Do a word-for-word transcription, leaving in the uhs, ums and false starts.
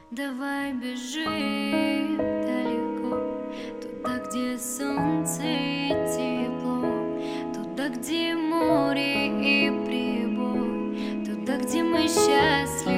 Давай бежим далеко, туда, где солнце и тепло, туда, где море и прибой, туда, где мы счастливы.